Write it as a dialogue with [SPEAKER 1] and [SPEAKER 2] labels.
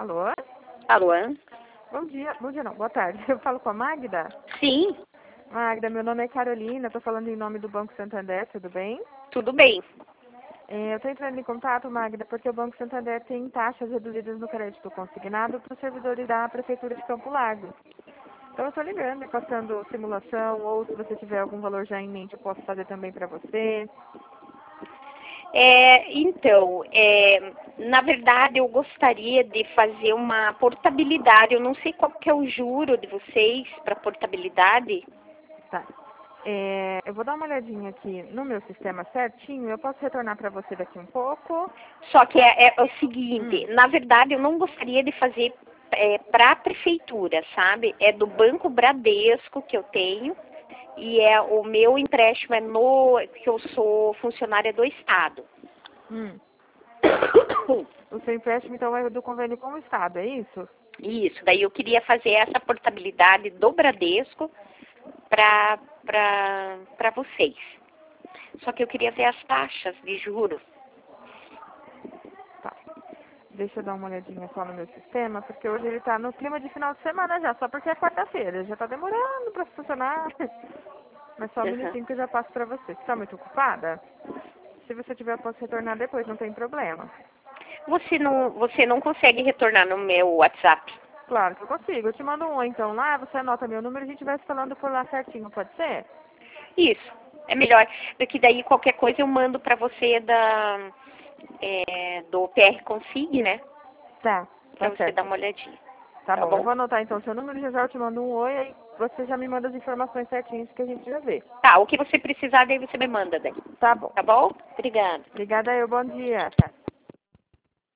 [SPEAKER 1] Alô?
[SPEAKER 2] Alô?
[SPEAKER 1] Bom dia não, boa tarde. Eu falo com a Magda?
[SPEAKER 2] Sim,
[SPEAKER 1] Magda, meu nome é Carolina, estou falando em nome do Banco Santander, tudo bem?
[SPEAKER 2] tudo bem.
[SPEAKER 1] Eu estou entrando em contato, Magda, porque o Banco Santander tem taxas reduzidas no crédito consignado para os servidores da Prefeitura de Campo Largo. Então eu estou ligando e passando simulação, ou se você tiver algum valor já em mente, eu posso fazer também para você.
[SPEAKER 2] Na verdade, eu gostaria de fazer uma portabilidade. Eu não sei qual que é o juro de vocês para portabilidade.
[SPEAKER 1] Tá. Eu vou dar uma olhadinha aqui no meu sistema certinho, eu posso retornar para você daqui um pouco.
[SPEAKER 2] Só que é o seguinte, na verdade, eu não gostaria de fazer para a prefeitura, sabe? É do Banco Bradesco que eu tenho e o meu empréstimo que eu sou funcionária do Estado.
[SPEAKER 1] Hum. O seu empréstimo, então, é do convênio com o Estado, é isso?
[SPEAKER 2] Isso, daí eu queria fazer essa portabilidade do Bradesco para vocês. Só que eu queria ver as taxas de juros.
[SPEAKER 1] Tá. Deixa eu dar uma olhadinha só no meu sistema, porque hoje ele tá no clima de final de semana já, só porque é quarta-feira. Já tá demorando para funcionar. Mas só um
[SPEAKER 2] Uhum.
[SPEAKER 1] minutinho que eu já passo para você. Você tá muito ocupada? Se você tiver, eu posso retornar depois, não tem problema.
[SPEAKER 2] Você não consegue retornar no meu WhatsApp?
[SPEAKER 1] Claro que eu consigo. Eu te mando um oi, então lá, você anota meu número e a gente vai se falando por lá certinho, pode ser?
[SPEAKER 2] Isso, é melhor. Porque daí qualquer coisa eu mando para você do PR Config, né?
[SPEAKER 1] Tá,
[SPEAKER 2] Para
[SPEAKER 1] tá
[SPEAKER 2] você dar
[SPEAKER 1] certo.
[SPEAKER 2] uma olhadinha.
[SPEAKER 1] Tá
[SPEAKER 2] Tá
[SPEAKER 1] bom, eu
[SPEAKER 2] bom?
[SPEAKER 1] vou anotar então seu número, já já eu te mando um oi, aí você já me manda as informações certinhas que a gente já vê.
[SPEAKER 2] Tá, o que você precisar, daí você me manda daí.
[SPEAKER 1] Tá bom.
[SPEAKER 2] Tá bom? Obrigada.
[SPEAKER 1] Obrigada eu, bom dia.
[SPEAKER 2] Tá.